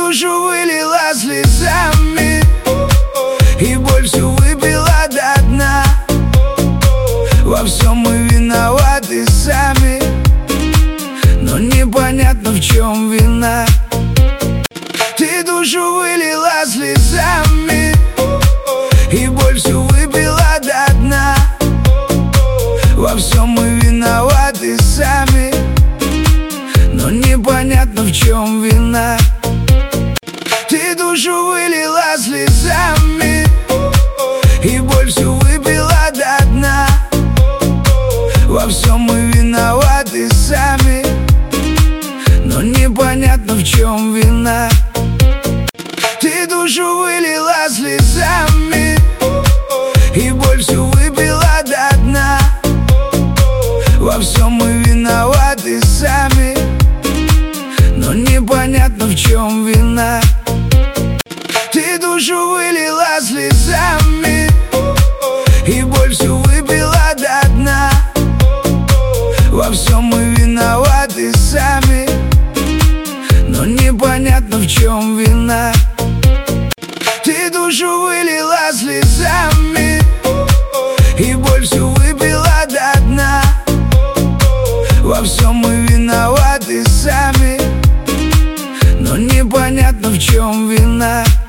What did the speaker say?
душу вылила слезами и боль всю выпила до дна. Во всем мы виноваты сами, но непонятно, в чем вина. Ты душу вылила слезами и боль всю выпила до дна. Во всем мы виноваты сами, но непонятно, в чем вина. Ты душу вылила слезами и боль всю выпила до дна. Во всем мы виноваты сами, но непонятно, в чем вина. Ты душу вылила слезами и боль всю выпила до дна. Во всем мы виноваты сами, но непонятно, в чем вина. Ты душу вылила слезами и боль всю выпила до дна. Во всем мы виноваты сами, но непонятно, в чем вина. Ты душу вылила слезами и боль всю выпила до дна. Во всем мы виноваты сами, но непонятно, в чем вина.